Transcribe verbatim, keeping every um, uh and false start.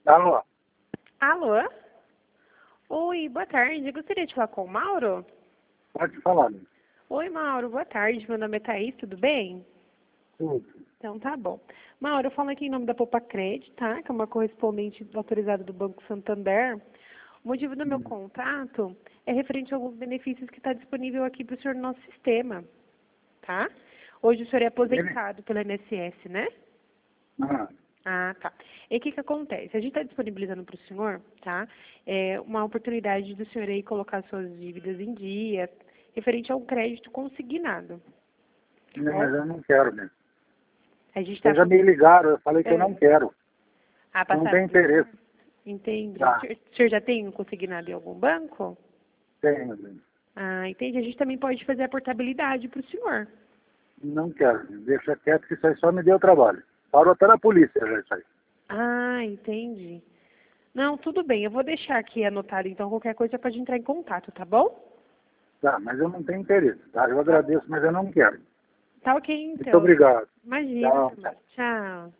Alô? Alô? Oi, boa tarde. Eu gostaria de falar com o Mauro? Pode falar, né? Oi, Mauro, boa tarde. Meu nome é Thaís, tudo bem? Tudo. Então tá bom. Mauro, eu falo aqui em nome da Poupa Cred, tá? Que é uma correspondente autorizada do Banco Santander. O motivo do meu Hum. contato é referente a alguns benefícios que está disponível aqui para o senhor no nosso sistema, tá? Hoje o senhor é aposentado pelo I N S S, né? Ah, Ah, tá. E o que que acontece? A gente está disponibilizando para o senhor, tá? É uma oportunidade do senhor aí colocar suas dívidas em dia, referente ao crédito consignado. não, Bom, mas eu não quero, né? a gente está... Vocês já me ligaram, eu falei que eu É. não quero. Ah, Eu não passaram tenho pro senhor? interesse. Entendi. O Tá, senhor, o senhor já tem um consignado em algum banco? tenho. Né? Ah, entendi. A gente também pode fazer a portabilidade para o senhor. Não quero. Né? Deixa quieto que isso aí só me deu trabalho. Parou até na polícia já isso aí. Ah, entendi. Não, tudo bem. Eu vou deixar aqui anotado, então, qualquer coisa pode entrar em contato, tá bom? Tá, mas eu não tenho interesse, tá? Eu Tá, agradeço, mas eu não quero. tá ok, Muito então. obrigado. Imagina, Tchau. senhor. Tchau.